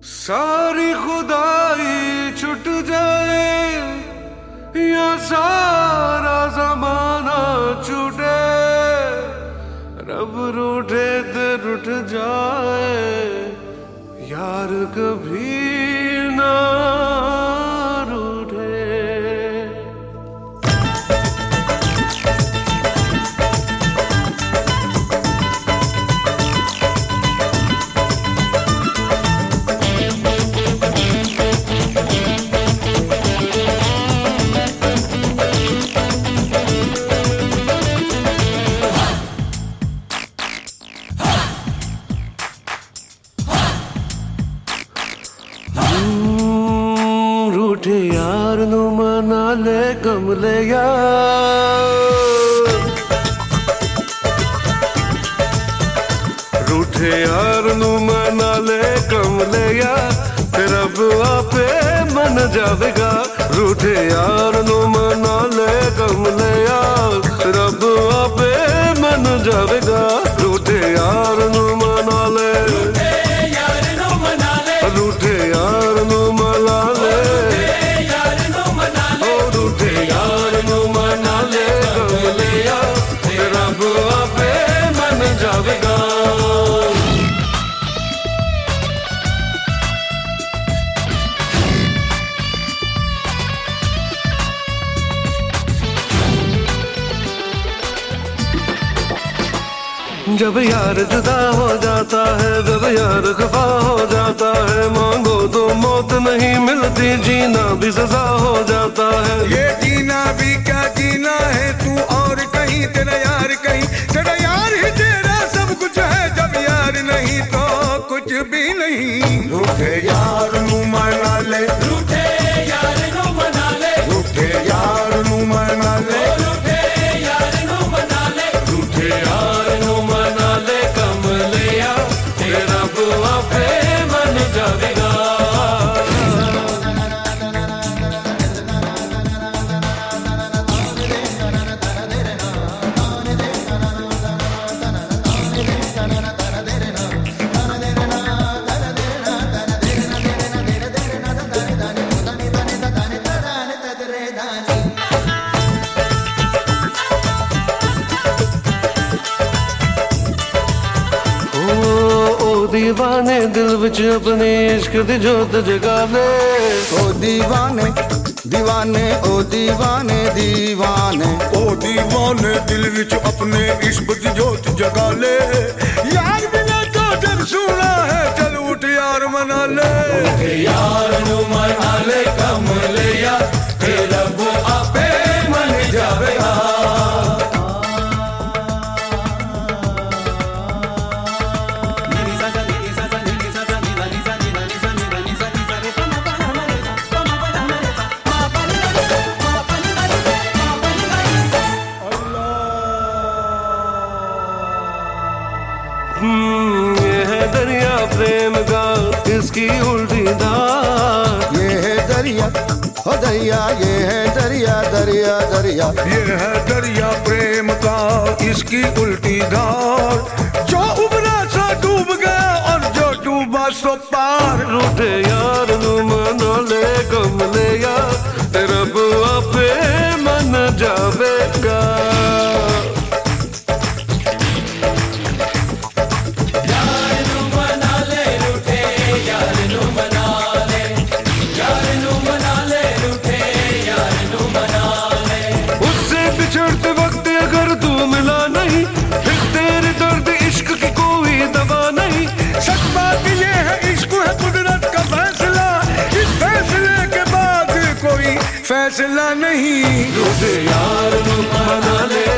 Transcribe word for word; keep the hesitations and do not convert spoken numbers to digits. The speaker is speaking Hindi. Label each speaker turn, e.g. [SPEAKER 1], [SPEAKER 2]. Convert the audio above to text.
[SPEAKER 1] सारी खुदाई छुट जाए या सारा जमाना छूटे, रब रूठे तो रूठ जाए यार कभी ना रूठे। रूठे यार नू मना ले कमले यार, रूठे यार नू मना ले कमले यार, फिर अब आपे मन जावेगा। रूठे यार नू मना ले कमले यार, फिर अब आपे मन जावेगा। रूठे यार नू मना ले, रूठे यार नू मना ले, रूठे यार नू मना ले, जब यार जुदा हो जाता है, जब यार खफा हो जाता है, मांगो तो मौत नहीं मिलती, जीना भी सजा हो जाता है।
[SPEAKER 2] ये जीना भी क्या जीना है, तू और कहीं तेरा यार कहीं, तेरा यार ही तेरा सब कुछ है, जब यार नहीं तो कुछ भी नहीं। रूठे यार नू मना ले, रूठे यार नू मना ले, रूठे यार नू मना ले, रूठे यार नू मना ले, रूठे यार नू मना ले कमले यार, तेरा बुआ पे मन जावेगा।
[SPEAKER 1] दीवाने दिल विच अपने इश्क दी जोत जगा ले,
[SPEAKER 2] ओ दीवाने दीवाने ओ दीवाने दीवाने ओ दीवाने दिल विच अपने इश्क दी जोत जगा ले। यार बिना तो जब सुना है, चल उठ यार मना ले, यार नू मना ले कमले यार, तेरा वो आपे मन जावेगा।
[SPEAKER 1] ये है दरिया प्रेम का, इसकी उल्टी धार।
[SPEAKER 2] ये है दरिया हो दरिया, ये है दरिया दरिया दरिया, ये है दरिया प्रेम का, इसकी उल्टी धार। जो उबरा सो डूब गया और जो डूबा सो पार।
[SPEAKER 1] रूठे यार नू मना ले कमले यार, तेरा बुआ पे मन जावेगा। बिछड़ते वक्त अगर तू मिला नहीं, फिर तेरे दर्द इश्क की कोई दवा नहीं।
[SPEAKER 2] सच बात ये है, इश्क है कुदरत का फैसला, इस फैसले के बाद कोई फैसला नहीं।
[SPEAKER 1] रूठे यार नू मना ले